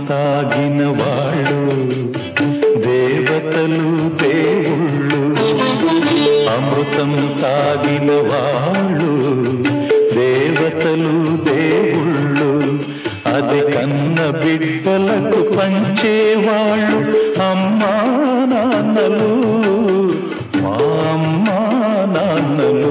తాగిన వాళ్ళు దేవతలు దేవుళ్ళు, అమృతం తాగిన వాళ్ళు దేవతలు దేవుళ్ళు, అది కన్న బిడ్డలకు పంచేవాళ్ళు అమ్మా నాన్నలు, మా అమ్మా నాన్నలు.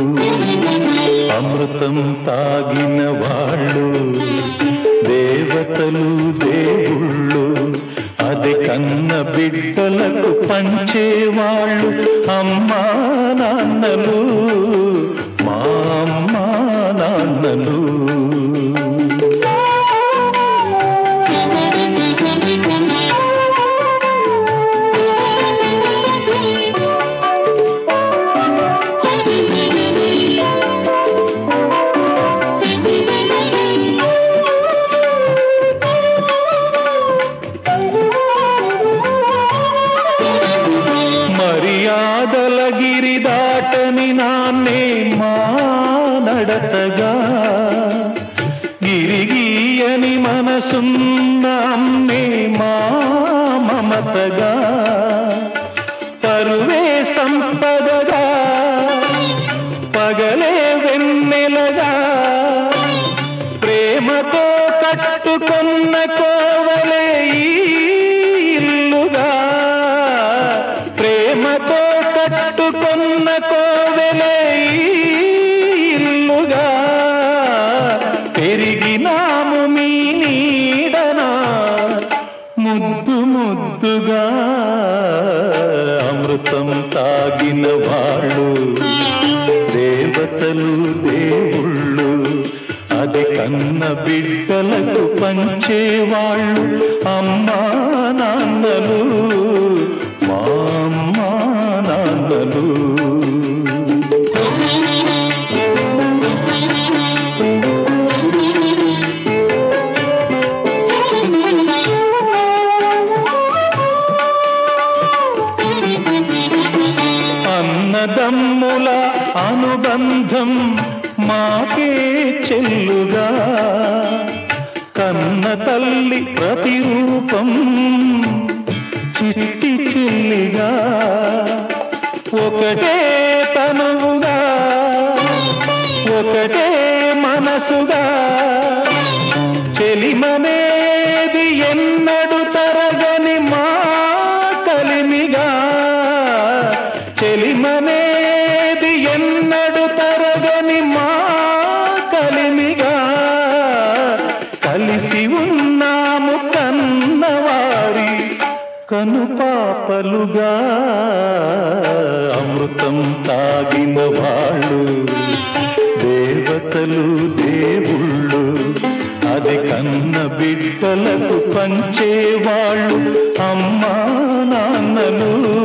అమృతం తాగిన వాళ్ళు దేవతలు దేవుళ్ళు, అది కన్న బిడ్డలకు పంచేవాళ్ళు అమ్మా నాన్నలు, మా అమ్మా నాన్నలు. మర్యాదల గిరి దాటని నాన్నే మా నడతగా, గిరిగీయని మనసున్న అమ్మే మా మమతగా, పరువే సంపదగా పగలే వెన్నెలగా, ప్రేమతో కట్టుకున్న కోవలే ఈ ఇల్లుగా, ప్రేమతో కట్టుకున్న కోవెలే ఈ ఇల్లుగా, పెరిగినాము మీ నీడనా ముద్దు ముద్దుగా. అమృతం తాగిన వాళ్ళు దేవతలు దేవుళ్ళు, అది కన్న బిడ్డలకు పంచేవాళ్ళు అమ్మా నాన్నలు, మా అమ్మా నాన్నలు. అన్నదమ్ముల అనుబంధం మాకే చెల్లుగా, కన్న తల్లి ప్రతిరూపం చిట్టి చెల్లిగా, ఒకటే తనువుగా ఒకటే మనసుగా, చెలిమనేది ఎన్నడు తరగని మా కలిమిగా, చెలిమనేది ఎన్నడు తరగని మా కలిమిగా, కలిసి ఉన్నాము కన్నవారి కనుపాపలుగా. అమృతం తాగిన వాళ్ళు దేవతలు దేవుళ్ళు, అది కన్న బిడ్డలకు పంచేవాళ్ళు అమ్మా నాన్నలు.